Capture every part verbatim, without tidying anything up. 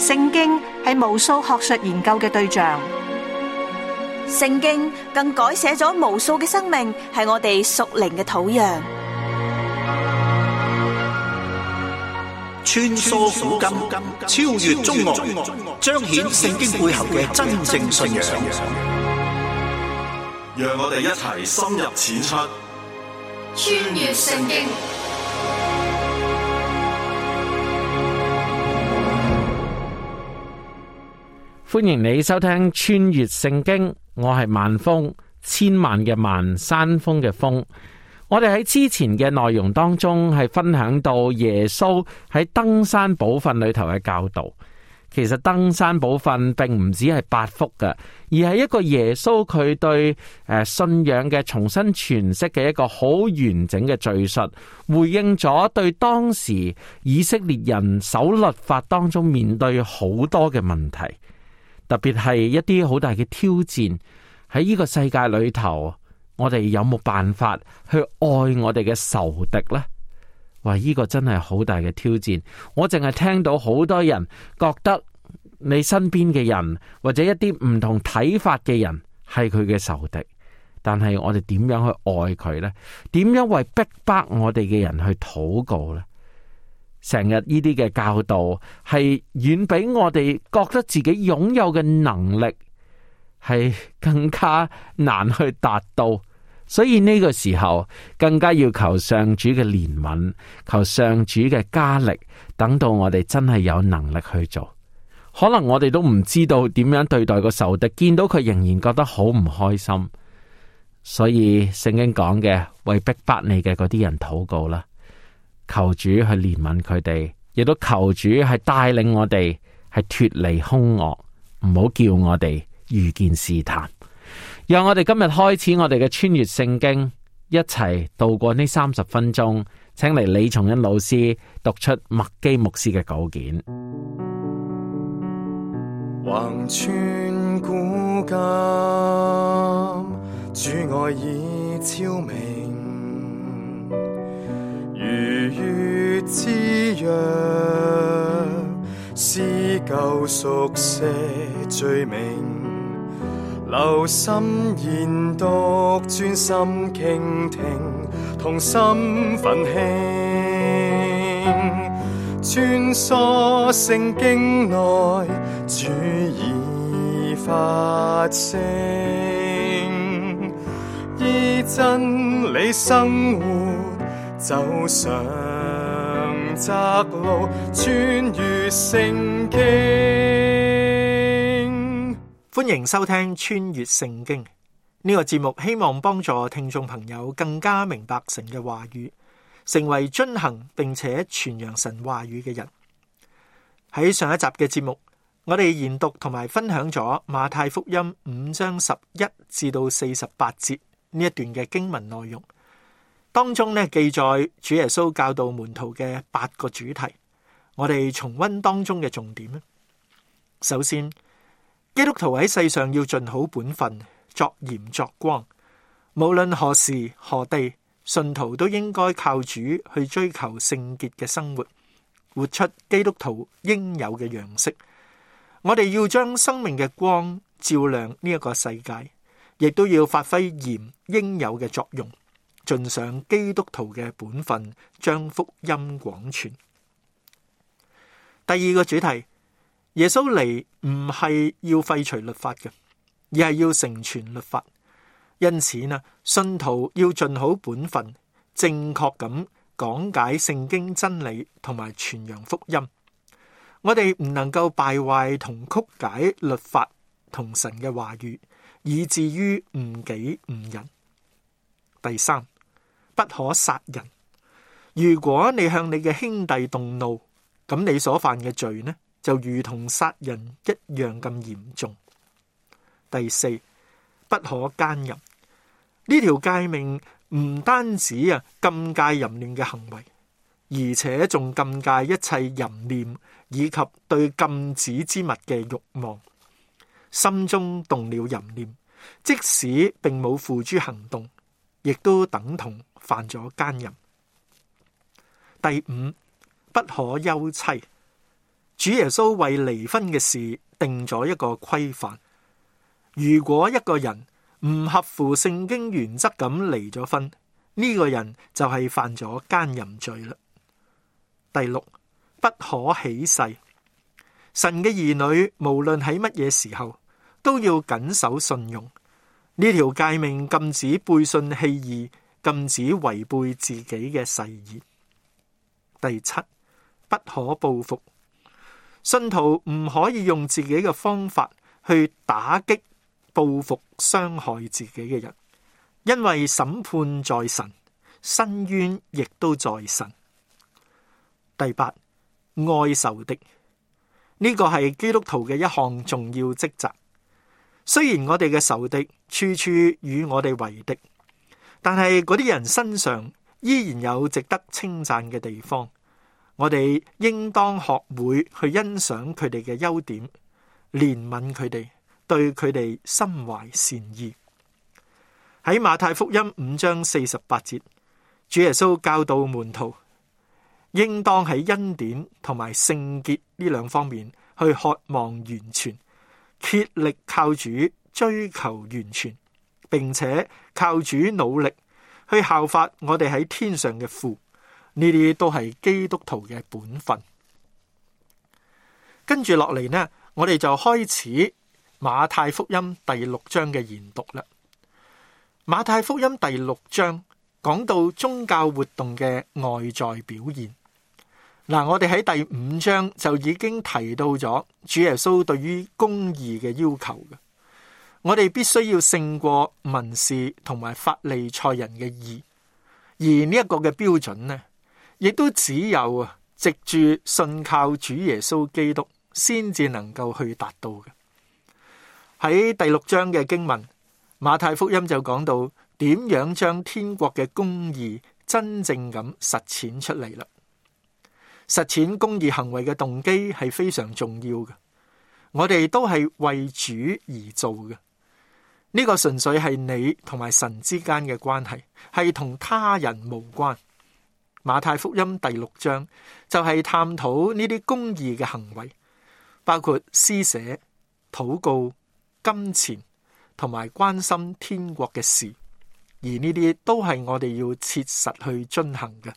聖經係無數學術研究嘅對象， 聖經更改寫咗無數嘅生命，係我哋屬靈嘅土壤。 穿梭古今，超越中外，彰顯聖經背後嘅真正信仰。 讓我哋一齊深入淺出， 穿越聖經。 歡迎你收聽穿越聖經，我係萬峰，千萬嘅萬，山峰嘅峰。我哋喺之前嘅內容當中係分享到耶穌喺登山寶訓裏頭嘅教導。其實登山寶訓並唔止係八福嘅，而係一個耶穌佢對誒信仰嘅重新詮釋嘅一個好完整嘅敘述，回應咗對當時以色列人守律法當中面對好多嘅問題。特別係一啲好大嘅挑戰，喺呢個世界裏頭，我哋有冇辦法去愛我哋嘅仇敵呢？哇！呢個真係好大嘅挑戰。我淨係聽到好多人覺得你身邊嘅人或者一啲唔同睇法嘅人係佢嘅仇敵，但係我哋點樣去愛佢呢？點樣為逼迫我哋嘅人去禱告呢？成日呢啲嘅教導係遠比我哋覺得自己擁有嘅能力係更加難去達到，所以呢個時候更加要求上主嘅憐憫，求上主嘅加力，等到我哋真係有能力去做。可能我哋都唔知道點樣對待個仇敵，見到佢仍然覺得好唔開心，所以聖經講嘅為逼迫你嘅嗰啲人禱告啦。求主去憐憫佢哋，亦都求主係帶領我哋係脫離兇惡，唔好叫我哋遇見試探。讓我哋今日開始我哋嘅穿越聖經，一齊度過呢三十分鐘。請嚟李松恩老師讀出麥基牧師嘅稿件。 橫穿古今，主愛已昭明，如月之約，撕舊熟寫罪名，留心研讀，專心傾聽，同心奮興，穿梭聖經內，主已發聲，依真理生活，走上窄路，穿越聖經。 歡迎收聽穿越聖經呢個節目，希望幫助聽眾朋友更加明白神嘅話語，成為遵行並且傳揚神話語嘅人。喺上一集嘅節目，我哋研讀同埋分享咗馬太福音五章十一至到四十八節呢一段嘅經文內容。當中呢，記載主耶穌教導門徒嘅八個主題，我哋重溫當中嘅重點。首先，基督徒喺世上要盡好本分，作鹽作光。無論何時何地，信徒都應該靠主去追求聖潔嘅生活，活出基督徒應有嘅樣式。我哋要將生命嘅光照亮呢一個世界，亦都要發揮鹽應有嘅作用，盡上基督徒嘅本分，將福音廣傳。第二個主題，耶穌嚟唔係要廢除律法嘅，而係要成全律法。因此呢，信徒要盡好本分，正確咁講解聖經真理同埋傳揚福音。我哋唔能夠敗壞同曲解律法同神嘅話語，以至於誤己誤人。第三，不可殺人。如果你向你嘅兄弟動怒，咁你所犯嘅罪呢，就如同殺人一樣咁嚴重。第四，不可奸淫。呢條誡命唔單止啊禁戒淫亂嘅行為，而且仲禁戒一切淫念以及對禁止之物嘅慾望。心中動了淫念，即使並冇付諸行動，亦都等同犯咗奸淫。第五，不可休妻。 主耶穌為離婚嘅事定咗一個規範。如果一個人唔合乎聖經原則咁離咗婚，呢個人就係犯咗奸淫罪啦。第六，不可起誓。神嘅兒女無論喺乜嘢時候都要謹守信用。呢條誡命禁止背信棄義，禁止違背自己嘅誓言。第七，不可報復。信徒唔可以用自己嘅方法去打擊報復傷害自己嘅人，因為審判在神，申冤亦都在神。第八，愛仇敵。呢個係基督徒嘅一項重要職責。雖然我哋嘅仇敵處處與我哋為敵，但係嗰啲人身上依然有值得稱讚嘅地方。我哋應當學會去欣賞佢哋嘅優點，憐憫佢哋，對佢哋心懷善意。喺馬太福音五章四十八節，主耶穌教導門徒，應當喺恩典同埋聖潔呢兩方面去渴望完全，竭力靠主追求完全，並且靠主努力去效法我哋喺天上嘅父。呢啲都係基督徒嘅本分。跟住落嚟呢，我哋就開始馬太福音第六章嘅研讀啦。馬太福音第六章講到宗教活動嘅外在表現。嗱，我哋喺第五章就已經提到咗主耶穌對於公義嘅要求嘅。我哋必須要勝過文士同埋法利賽人嘅義，而呢一個嘅標準呢，亦都只有啊，藉住信靠主耶穌基督，先至能夠去達到嘅。喺第六章嘅經文，馬太福音就講到點樣將天國嘅公義真正咁實踐出嚟啦。實踐公義行為嘅動機係非常重要嘅，我哋都係為主而做嘅。呢個純粹係你同埋神之間嘅關係，係同他人無關。馬太福音第六章就係探討呢啲公義嘅行為，包括施捨、禱告、金錢同埋關心天國嘅事，而呢啲都係我哋要切實去遵行嘅。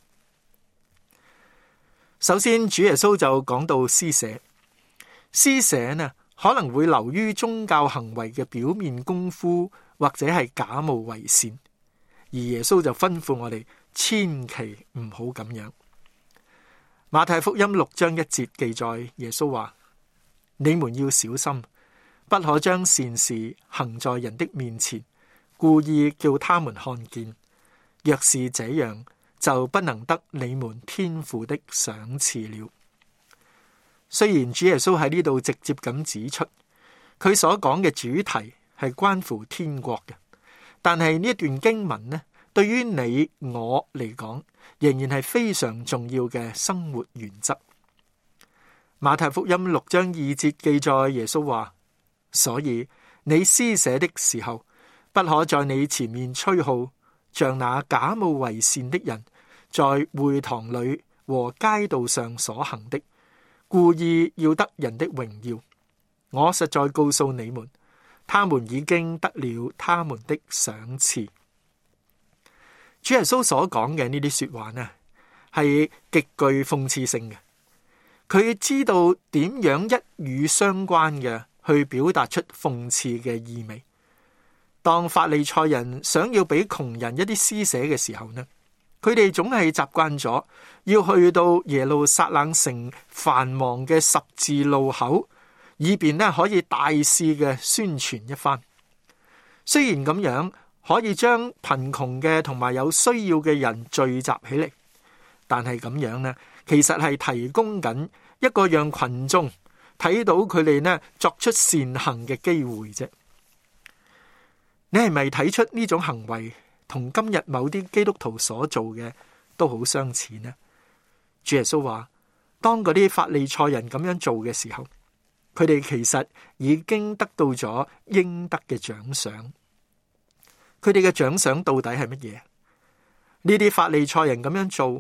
首先，主耶穌就講到施捨。施捨呢，可能會流於宗教行為嘅表面功夫，或者係假冒為善，而耶穌就吩咐我哋千祈唔好咁樣。馬太福音六章一節記載，耶穌話：你們要小心，不可將善事行在人的面前，故意叫他們看見。若是這樣，就不能得你們天父的賞賜了。雖然主耶穌喺呢度直接咁指出，佢所講嘅主題係關乎天國嘅，但係呢一段經文呢，對於你我嚟講，仍然係非常重要嘅生活原則。馬太福音六章二節記載，耶穌話：所以你施捨的時候，不可在你前面吹號，像那假冒為善的人在會堂裏和街道上所行的，故意要得人的榮耀。我實在告訴你們，他們已經得了他們的賞賜。主耶穌所講嘅呢啲說話呢，係極具諷刺性嘅。佢知道點樣一語相關嘅去表達出諷刺嘅意味。當法利賽人想要俾窮人一啲施捨嘅時候呢，佢哋總係習慣咗要去到耶路撒冷城繁忙嘅十字路口，以便呢可以大肆嘅宣傳一番。雖然咁樣可以將貧窮嘅同埋有需要嘅人聚集起嚟，但係咁樣呢，其實係提供緊一個讓群眾睇到佢哋呢作出善行嘅機會啫。你係咪睇出呢種行為同今日某啲基督徒所做嘅都好相似呢？主耶穌話，當嗰啲法利賽人咁樣做嘅時候，佢哋其實已經得到咗應得嘅獎賞。佢哋嘅獎賞到底係乜嘢？呢啲法利賽人咁樣做，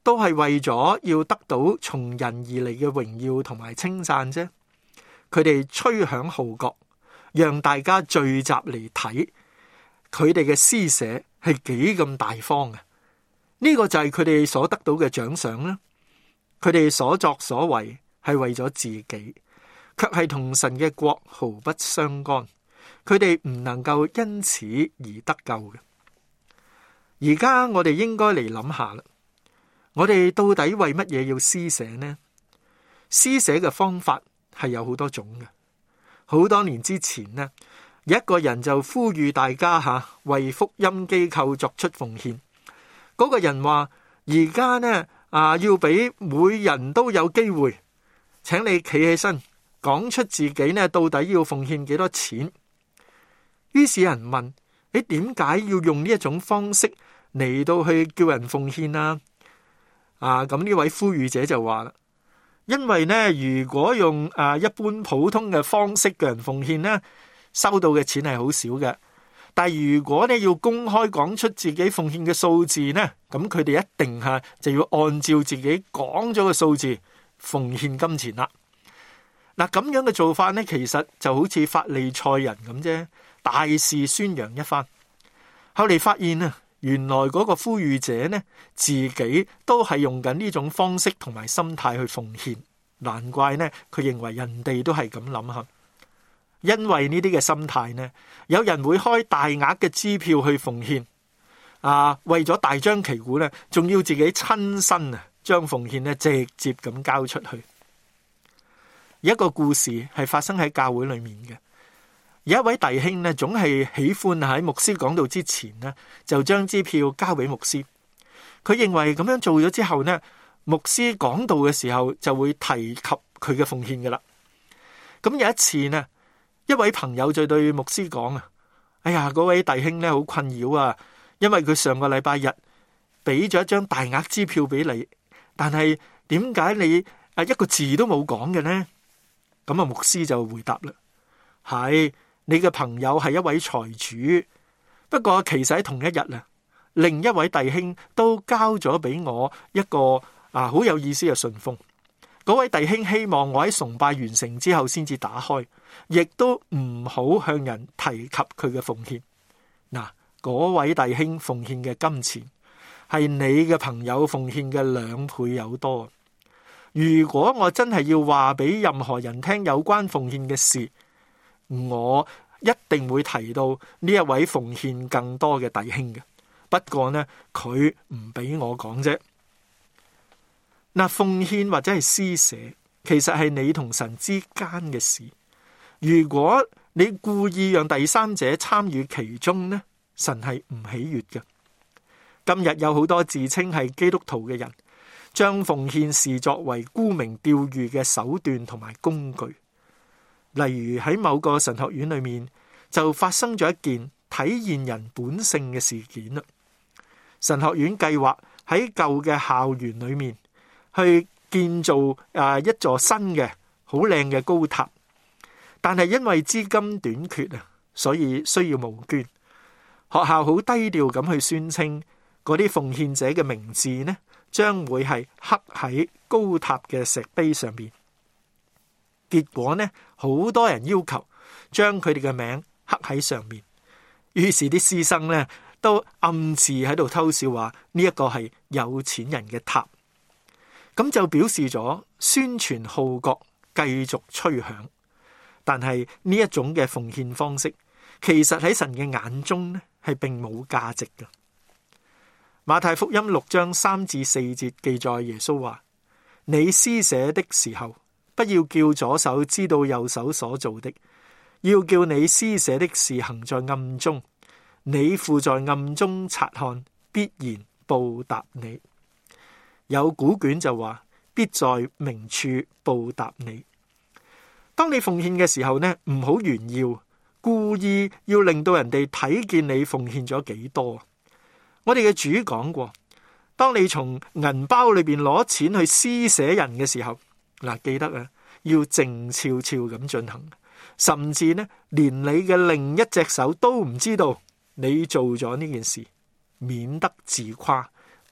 都係為咗要得到從人而嚟嘅榮耀同埋稱讚啫。佢哋吹響號角，讓大家聚集嚟睇佢哋嘅施捨係幾咁大方嘅。呢個就係佢哋所得到嘅獎賞啦。佢哋所作所為係為咗自己，卻係同神嘅國毫不相干。佢哋唔能夠因此而得救嘅。而家我哋應該嚟諗下啦，我哋到底為乜嘢要施捨呢？施捨嘅方法係有好多種嘅。好多年之前呢，有一個人就呼籲大家吓為福音機構作出奉獻。嗰、那個人話：而家呢啊，要俾每人都有機會，請你企起身，講出自己呢到底要奉獻幾多錢。於是有人問：你點解要用呢一種方式嚟到去叫人奉獻啊？啊，咁呢位呼籲者就話啦：因為呢，如果用啊一般普通嘅方式叫人奉獻呢，收到嘅錢係好少嘅。但係如果你要公開講出自己奉獻嘅數字呢，咁佢哋一定吓就要按照自己講咗嘅數字奉獻金錢啦。嗱，咁樣嘅做法呢，其實就好似法利賽人咁啫，大肆宣揚一番。後嚟發現啊，原來嗰個呼籲者呢，自己都係用緊呢種方式同埋心態去奉獻，難怪呢，佢認為人哋都係咁諗下。因為呢啲嘅心態呢，有人會開大額嘅支票去奉獻，啊，為咗大張旗鼓呢，仲要自己親身啊，將奉獻呢直接咁交出去。一個故事係發生喺教會裏面嘅，有一位弟兄呢，總係喜歡喺牧師講道之前呢，就將支票交俾牧師。佢認為咁樣做咗之後呢，牧師講道嘅時候就會提及佢嘅奉獻噶啦。咁有一次呢，一位朋友就對牧師講啊：哎呀，嗰位弟兄咧好困擾啊，因為佢上個禮拜日俾咗一張大額支票俾你，但係點解你啊一個字都冇講嘅呢？咁啊，牧師就回答啦：係，你嘅朋友係一位財主，不過其實喺同一日啊，另一位弟兄都交咗俾我一個啊好有意思嘅信封。嗰位弟兄希望我喺崇拜完成之後先至打開，亦都唔好向人提及佢嘅奉獻。嗱，嗰位弟兄奉獻嘅金錢係你嘅朋友奉獻嘅兩倍有多。如果我真係要話俾任何人聽有關奉獻嘅事，我一定會提到呢一位奉獻更多嘅弟兄嘅。不過呢，佢唔俾我講啫。嗱，奉獻或者係施捨，其實係你同神之間嘅事。如果你故意讓第三者參與其中呢，神係唔喜悅嘅。今日有好多自稱係基督徒嘅人，將奉獻視作為沽名釣譽嘅手段同埋工具。例如喺某個神學院裏面，就發生咗一件體現人本性嘅事件啦。神學院計劃喺舊嘅校園裏面去建造誒一座新嘅好靚嘅高塔，但係因為資金短缺啊，所以需要募捐。學校好低調咁去宣稱，嗰啲奉獻者嘅名字呢，將會係刻喺高塔嘅石碑上邊。結果呢，好多人要求將佢哋嘅名刻喺上面，於是啲師生呢都暗自喺度偷笑，話呢一個係有錢人嘅塔。咁就表示咗宣傳號角繼續吹響，但係呢一種嘅奉獻方式，其實喺神嘅眼中呢係並冇價值嘅。馬太福音六章三至四節記載耶穌話：你施捨的時候，不要叫左手知道右手所做的，要叫你施捨的事行在暗中，你父在暗中察看，必然報答你。有古卷就話，必在明處報答你。當你奉獻嘅時候呢，唔好炫耀，故意要令到人哋睇見你奉獻咗幾多。我哋嘅主講過，當你從銀包裏邊攞錢去施捨人嘅時候，嗱，記得啊，要靜悄悄咁進行，甚至呢，連你嘅另一隻手都唔知道你做咗呢件事，免得自誇，不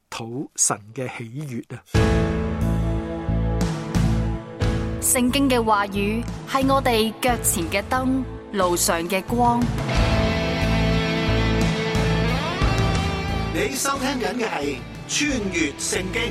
討神嘅喜悅啊！ 聖經嘅話語係我哋腳前嘅燈，路上嘅光。 你收聽緊嘅係穿越聖經。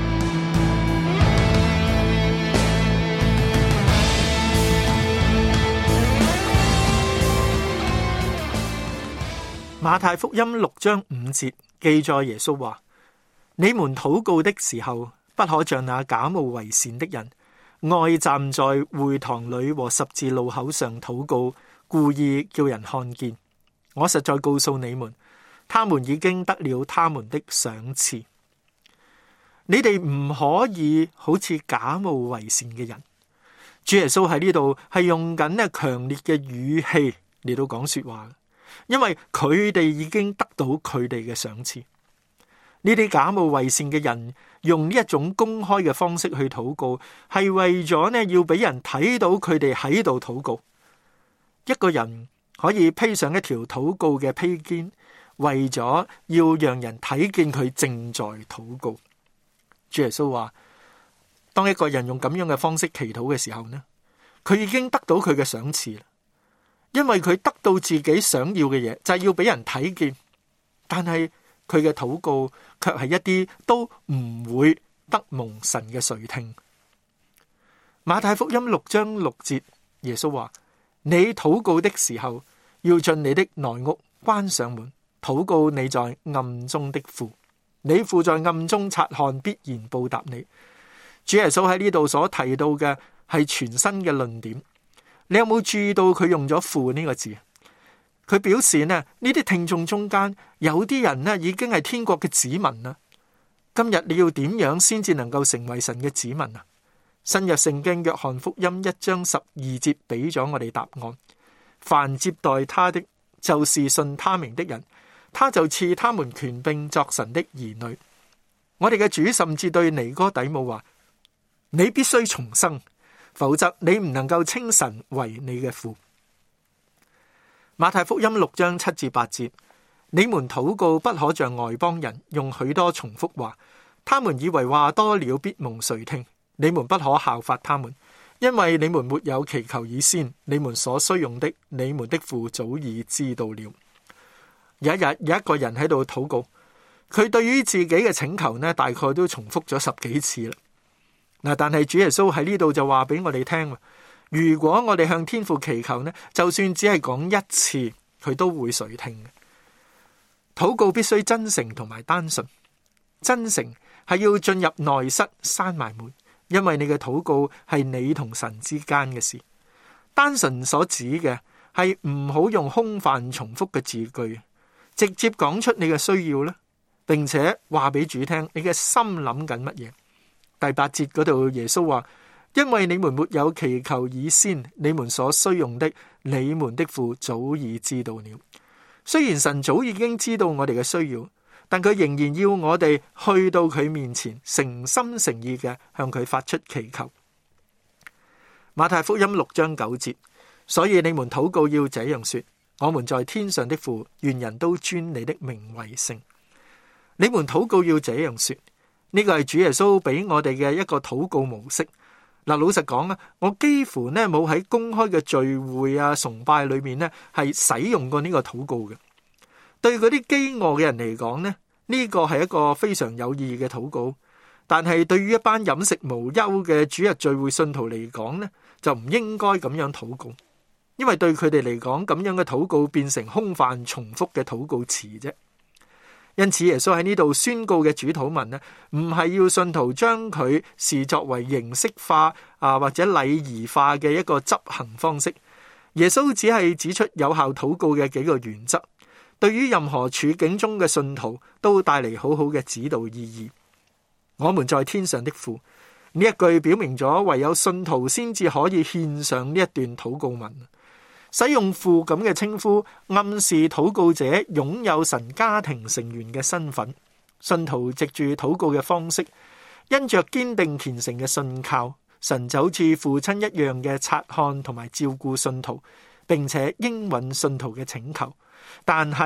馬太福音六章五節記載耶穌話：你們禱告的時候，不可像那假冒為善的人，愛站在會堂裏和十字路口上禱告，故意叫人看見。我實在告訴你們，他們已經得了他們的賞賜。你哋唔可以好似假冒為善嘅人。主耶穌喺呢度係用緊呢強烈嘅語氣嚟到講說話，因為佢哋已經得到佢哋嘅賞賜。呢啲假冒為善嘅人用呢一種公開嘅方式去禱告，係為咗呢要俾人睇到佢哋喺度禱告。一個人可以披上一條禱告嘅披肩，為咗要讓人睇見佢正在禱告。主耶穌話：當一個人用咁樣嘅方式祈禱嘅時候呢，佢已經得到佢嘅賞賜啦，因為佢得到自己想要嘅嘢，就係要俾人睇見。但係佢嘅禱告卻係一啲都唔會得蒙神嘅垂聽。馬太福音六章六節，耶穌話：你禱告的時候，要進你的內屋，關上門，禱告你在暗中的父，你父在暗中察看，必然報答你。主耶穌喺呢度所提到嘅係全新嘅論點。你有冇注意到佢用咗父呢個字？佢表示呢，呢啲聽眾中間有啲人呢已經係天國嘅子民啦。今日你要點樣先至能夠成為神嘅子民啊？新約聖經約翰福音一章十二節俾咗我哋答案：凡接待他的，就是信他名的人，他就賜他們權柄作神的兒女。我哋嘅主甚至對尼哥底母話：你必須重生，否則你唔能夠稱神為你嘅父。馬太福音六章七至八節：你們禱告不可像外邦人，用許多重複話，他們以為話多了必蒙垂聽。你們不可效法他們，因為你們沒有祈求以先，你們所需用的，你們的父早已知道了。有一日，有一個人喺度禱告，佢對於自己嘅請求呢，大概都重複咗十幾次啦。嗱，但係主耶穌喺呢度就話俾我哋聽，如果我哋向天父祈求呢，就算只係講一次，佢都會垂聽嘅。禱告必須真誠同埋單純，真誠係要進入內室閂埋門，因為你嘅禱告係你同神之間嘅事。單純所指嘅係唔好用空泛重複嘅字句，直接講出你嘅需要啦，並且話俾主聽你嘅心諗緊乜嘢。第八節嗰度耶穌話：因為你們沒有祈求以先，你們所需用的，你們的父早已知道了。雖然神早已經知道我哋嘅需要，但佢仍然要我哋去到佢面前，誠心誠意嘅向佢發出祈求。馬太福音六章九節：所以你們禱告要這樣說：我們在天上的父，願人都尊你的名為聖。你們禱告要這樣說，呢個係主耶穌俾我哋嘅一個禱告模式。嗱，老實講啊，我幾乎呢冇喺公開嘅聚會啊、崇拜裏面呢係使用過呢個禱告嘅。對嗰啲飢餓嘅人嚟講呢，呢個係一個非常有意義嘅禱告。但係對於一班飲食無憂嘅主日聚會信徒嚟講呢，就唔應該咁樣禱告，因為對佢哋嚟講，咁樣嘅禱告變成空泛重複嘅禱告詞啫。因此耶穌喺呢度宣告嘅主禱文呢，唔係要信徒將佢視作為形式化啊或者禮儀化嘅一個執行方式。耶穌只係指出有效禱告嘅幾個原則，對於任何處境中嘅信徒都帶嚟好好嘅指導意義。我們在天上的父，呢一句表明咗唯有信徒先至可以獻上呢一段禱告文。使用父咁嘅稱呼，暗示禱告者擁有神家庭成員嘅身份。信徒藉住禱告嘅方式，因着堅定虔誠嘅信靠，神就好似父親一樣嘅察看同埋照顧信徒，並且應允信徒嘅請求。但係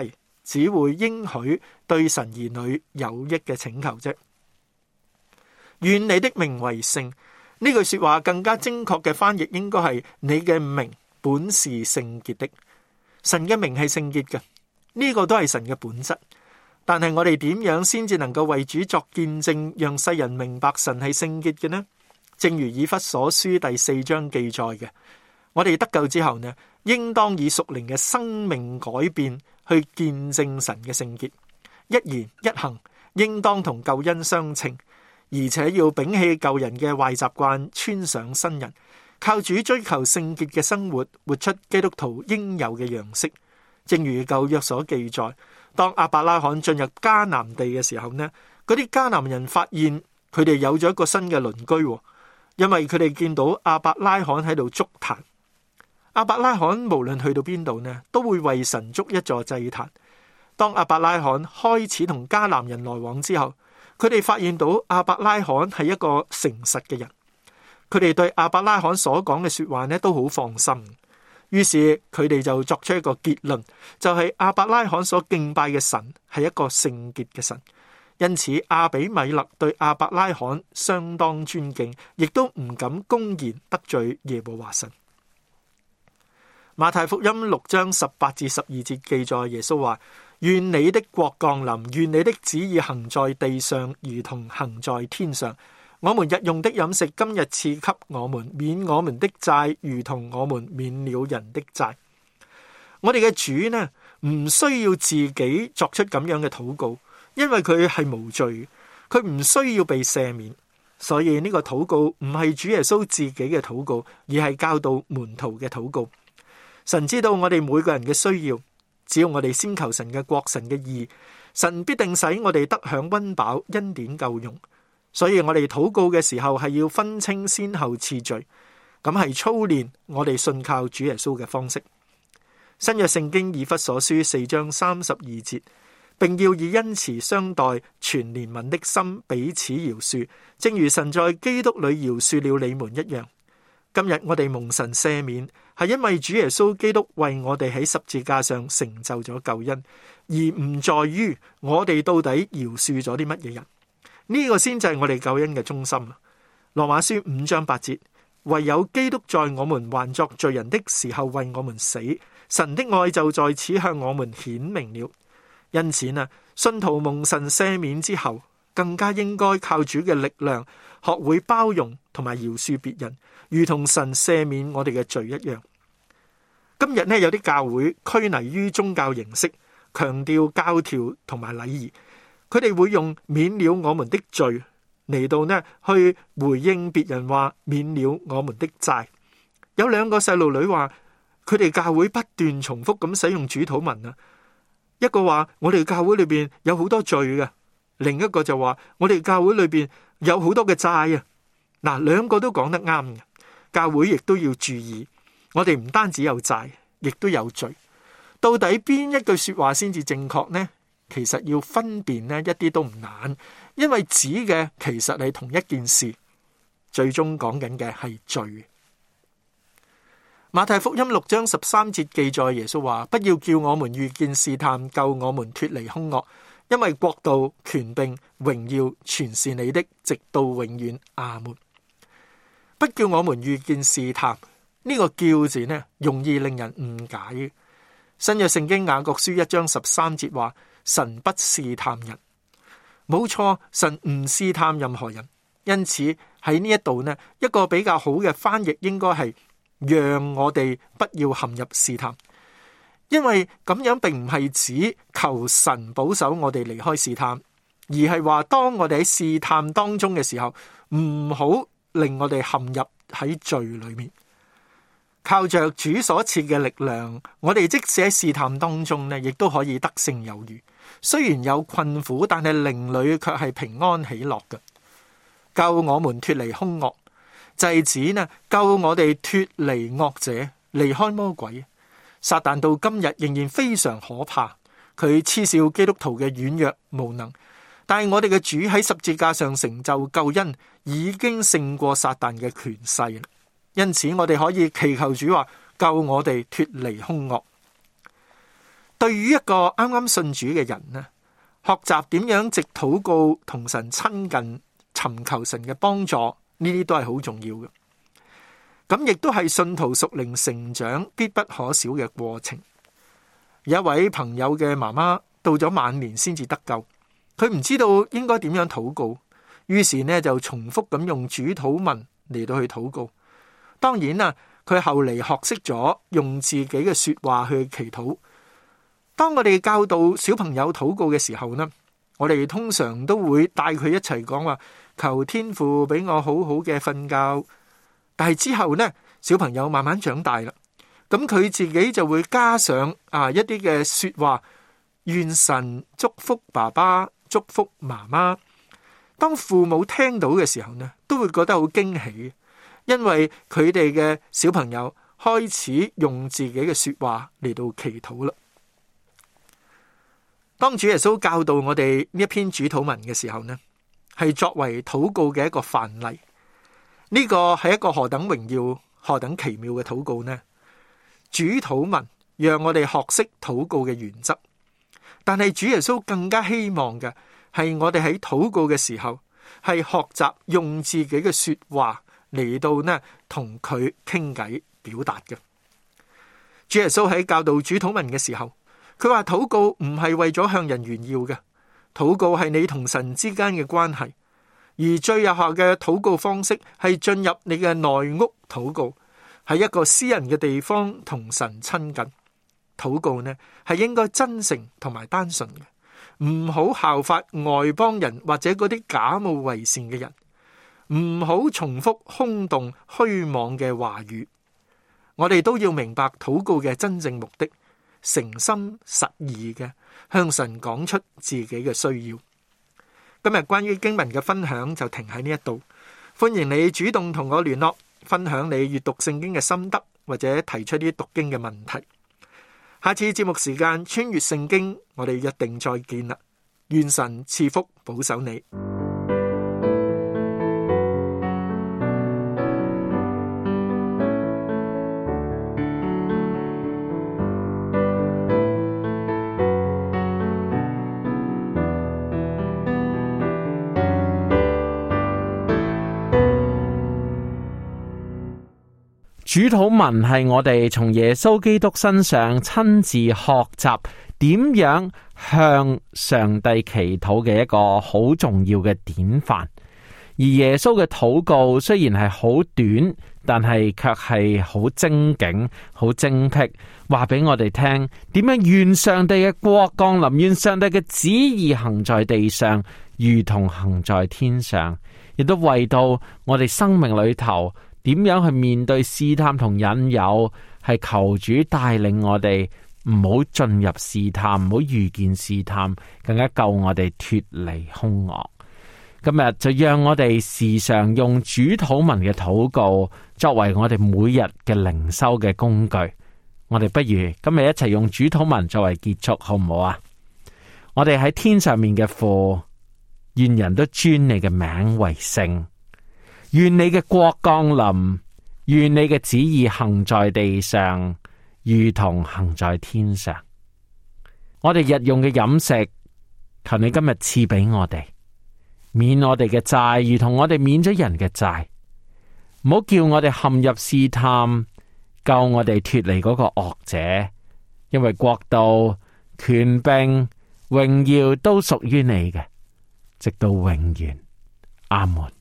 只會應許對神兒女有益嘅請求啫。願你的名為聖，呢句說話更加精確嘅翻譯應該係你嘅名本是聖潔的。神嘅名係聖潔嘅，呢個都係神嘅本質。但係我哋點樣先至能夠為主作見證，讓世人明白神係聖潔嘅呢？正如以弗所書第四章記載嘅，我哋得救之後呢，應當以屬靈嘅生命改變去見證神嘅聖潔，一言一行應當同救恩相稱，而且要摒棄舊人嘅壞習慣，穿上新人，靠主追求聖潔嘅生活，活出基督徒應有嘅樣式。正如舊約所記載，當亞伯拉罕進入迦南地嘅時候呢，嗰啲迦南人發現佢哋有咗一個新嘅鄰居，因為佢哋見到亞伯拉罕喺度築壇。亞伯拉罕無論去到邊度呢，都會為神築一座祭壇。當亞伯拉罕開始同迦南人來往之後，佢哋發現到亞伯拉罕係一個誠實嘅人，佢哋對亞伯拉罕所講嘅說話呢都好放心。於是佢哋就作出一個結論，就係亞伯拉罕所敬拜嘅神係一個聖潔嘅神。因此亞比米勒對亞伯拉罕相當尊敬，亦都唔敢公然得罪耶和華神。馬太福音六章十八至十二節記載，耶穌話：願你的國降臨，願你的旨意行在地上，如同行在天上。我們日用的飲食，今日賜給我們，免我們的債，如同我們免了人的債。我哋嘅主呢，唔需要自己作出咁樣嘅禱告，因為佢係無罪，佢唔需要被赦免。所以呢個禱告唔係主耶穌自己嘅禱告，而係教導門徒嘅禱告。神知道我哋每個人嘅需要，只要我哋先求神嘅國、神嘅義，神必定使我哋得享溫飽，恩典夠用。所以我哋禱告嘅時候係要分清先後次序，咁係操練我哋信靠主耶穌嘅方式。新約聖經以弗所書四章三十二節，並要以恩慈相待，全憐憫的心彼此饒恕，正如神在基督裏饒恕了你們一樣。今日我哋蒙神赦免，係因為主耶穌基督為我哋喺十字架上成就咗救恩，而唔在於我哋到底饒恕咗啲乜嘢人。呢個先至係我哋救恩嘅中心。羅馬書五章八節，唯有基督在我們還作罪人的時候為我們死，神的愛就在此向我們顯明了。因此呢，信徒蒙神赦免之後，更加應該靠主嘅力量，學會包容同埋饒恕別人，如同神赦免我哋嘅罪一樣。今日呢，有啲教會拘泥於宗教形式，強調教條同埋禮儀。佢哋會用免了我們的罪嚟到呢去回應別人話免了我們的債。有兩個細路女話，佢哋教會不斷重複咁使用主禱文啊。一個話我哋教會裏邊有好多罪嘅，另一個就話我哋教會裏邊有好多嘅債啊。嗱，兩個都講得啱嘅。教會亦都要注意，我哋唔單止有債，亦都有罪。到底邊一句說話先至正確呢？其實要分辨呢，一啲都唔難，因為指嘅其實係同一件事，最終講緊嘅係罪。馬太福音六章十三節記載，耶穌話：不要叫我們遇見試探，救我們脫離兇惡，因為國度、權柄、榮耀全是你的，直到永遠。阿門。不叫我們遇見試探，呢、這個叫字呢，容易令人誤解。新約聖經雅各書一章十三節話：神不試探人，冇錯，神唔試探任何人。因此喺呢一度呢，一個比較好嘅翻譯應該係讓我哋不要陷入試探，因為咁樣並唔係指求神保守我哋離開試探，而係話當我哋喺試探當中嘅時候，唔好令我哋陷入喺罪裏面。靠着主所賜嘅力量，我哋即使喺試探當中呢，亦都可以得勝有餘。雖然有困苦，但係靈裏卻係平安喜樂嘅。救我們脫離兇惡，就係指呢救我哋脫離惡者，離開魔鬼。撒旦到今日仍然非常可怕，佢嗤笑基督徒嘅軟弱無能。但係我哋嘅主喺十字架上成就救恩，已經勝過撒旦嘅權勢。因此我哋可以祈求主話救我哋脫離兇惡。 對於一個啱啱信主嘅人呢，學習點樣藉禱告同神親近，尋求神嘅幫助，呢啲都係好重要嘅。咁亦都係信徒屬靈成長必不可少嘅過程。有一位朋友嘅媽媽到咗晚年先至得救，佢唔知道應該點樣禱告，於是呢就重複咁用主禱文嚟到去禱告。當然啦，佢後嚟學識咗用自己嘅說話去祈禱。當我哋教導小朋友禱告嘅時候呢，我哋通常都會帶佢一齊講話，求天父俾我好好嘅瞓覺。但係之後呢，小朋友慢慢長大啦，咁佢自己就會加上啊一啲嘅說話，願神祝福爸爸，祝福媽媽。當父母聽到嘅時候呢，都會覺得好驚喜，因為佢哋嘅小朋友開始用自己嘅說話嚟到祈禱啦。當主耶穌教導我哋呢一篇主禱文嘅時候呢，係作為禱告嘅一個範例。呢個係一個何等榮耀、何等奇妙嘅禱告呢？主禱文讓我哋學識禱告嘅原則，但係主耶穌更加希望嘅係我哋喺禱告嘅時候係學習用自己嘅說話嚟到呢同佢傾偈表達嘅。主耶穌喺教導主禱文嘅時候，佢話禱告唔係為咗向人炫耀嘅，禱告係你同神之間嘅關係。而最有效嘅禱告方式係進入你嘅內屋禱告，喺一個私人嘅地方同神親近。禱告呢係應該真誠同埋單純嘅，唔好效法外邦人或者嗰啲假冒為善嘅人，唔好重複空洞虛妄嘅話語。我哋都要明白禱告嘅真正目的，誠心實意嘅向神講出自己嘅需要。今日關於經文嘅分享就停喺呢一度，歡迎你主動同我聯絡，分享你閱讀聖經嘅心得，或者提出啲讀經嘅問題。下次節目時間穿越聖經，我哋約定再見啦！願神賜福保守你。 主禱文係我哋從耶穌基督身上親自學習點樣向上帝祈禱嘅一個好重要嘅典範。而耶穌嘅禱告雖然係好短，但係卻係好精警、好精闢，話俾我哋聽點樣願上帝嘅國降臨，願上帝嘅旨意行在地上，如同行在天上。亦都為到我哋生命裏頭點樣去面對試探同引誘，係求主帶領我哋唔好進入試探，唔好遇見試探，更加救我哋脫離兇惡。今日就讓我哋時常用主禱文嘅禱告作為我哋每日嘅靈修嘅工具。我哋不如今日一齊用主禱文作為結束，好唔好啊？我哋喺天上面嘅父，願人都尊你嘅名為聖。願你嘅國降臨，願你嘅旨意行在地上，如同行在天上。我哋日用嘅飲食，求你今日賜俾我哋，免我哋嘅債，如同我哋免咗人嘅債。唔好叫我哋陷入試探，救我哋脫離嗰個惡者。因為國度、權柄、榮耀都屬於你嘅，直到永遠。阿門。